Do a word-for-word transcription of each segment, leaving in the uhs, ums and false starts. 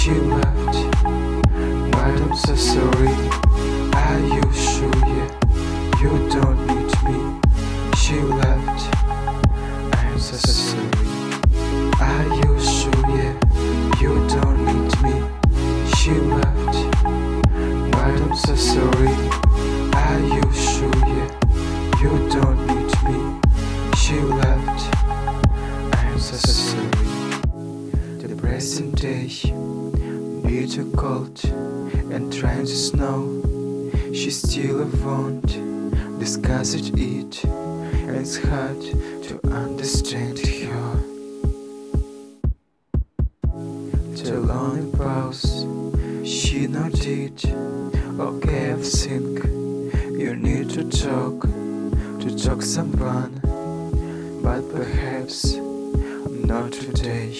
She left, but I'm so sorry. Are you sure? Yeah, you don't need me. She left, I'm so sorry. Are you sure? Yeah, you don't need me. She left, but I'm so sorry. Are you sure? Yeah, you don't need me. She left, I'm so sorry. The present day, bitter cold and trying to snow. She still won't discuss it, it and it's hard to understand her. The lonely pause, she nodded. Okay, I think you need to talk, to talk someone, but perhaps not today.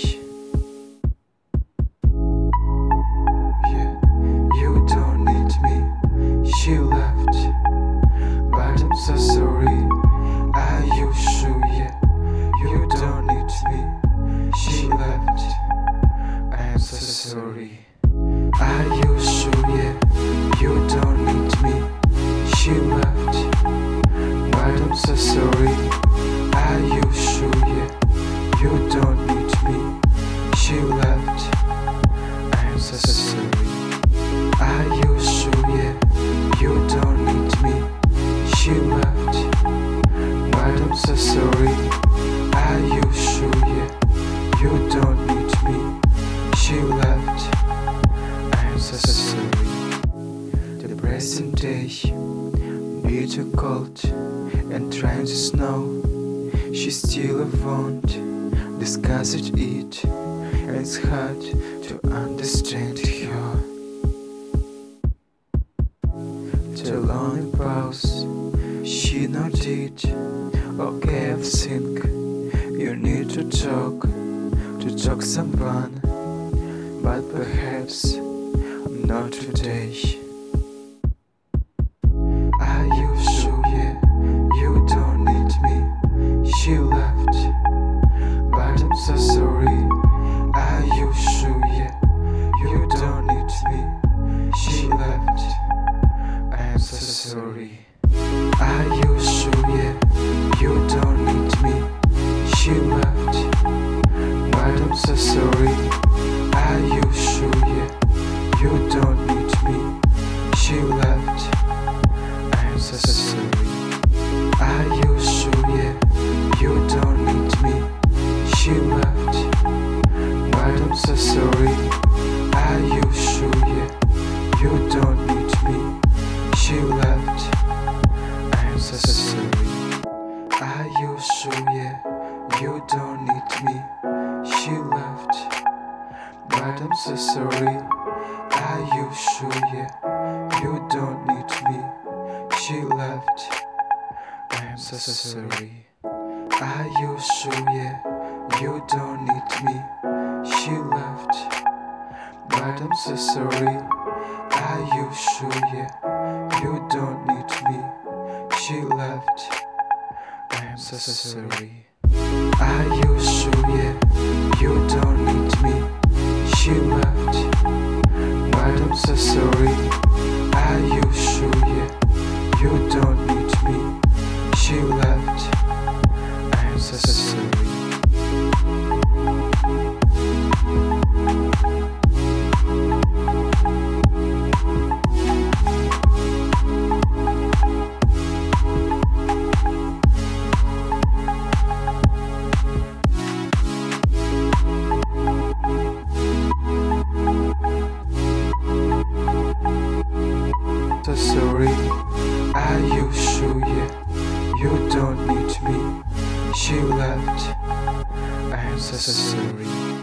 She left, but I'm so sorry. Are you sure? Yeah, you don't need me. She left, I'm so sorry. Are you sure? Yeah, you don't need me. She left, but I'm so sorry. Are you sure? Yeah, you don't need me. She left, I'm so sorry. Are you sure? Yeah, you don't need me. She left, but I'm so sorry. Are you sure? Yeah, you don't need me. She left, I'm so sorry. The present day, bitter cold and trying to snow. She still won't discuss it, it and it's hard to understand her. The lonely pause, she nodded. Okay, I think you need to talk, to talk someone, but perhaps not today. Are you sure? Yeah, you don't need me. She left, but I'm so sorry. Are you sure? Yeah, you don't need me. She left, I'm so sorry. Are you sure? Yeah, you don't need me. She left, but I'm so sorry. Are you sure? Yeah, you don't need me. She left, I'm so sorry. Are you sure? Yeah, you don't need me. She left, but I'm so sorry. Are you sure? Yeah, you don't need me. She left, I'm so sorry. Are you sure? Yeah, you don't need me. She left, but I'm so sorry. Are you sure? Yeah, you don't need me. She left, I'm so sorry. Are you sure? Yeah, you don't need me. She left, but I'm so sorry. Are you sure? Yeah, you don't need me. She left, I'm so sorry. Are you sure? Yeah, you don't need me. She left, but I'm so sorry. Are you sure? Yeah, you don't need me. She left, I'm so sorry. So sorry. Are you sure? Yeah, you don't need me. She left, I'm so sorry.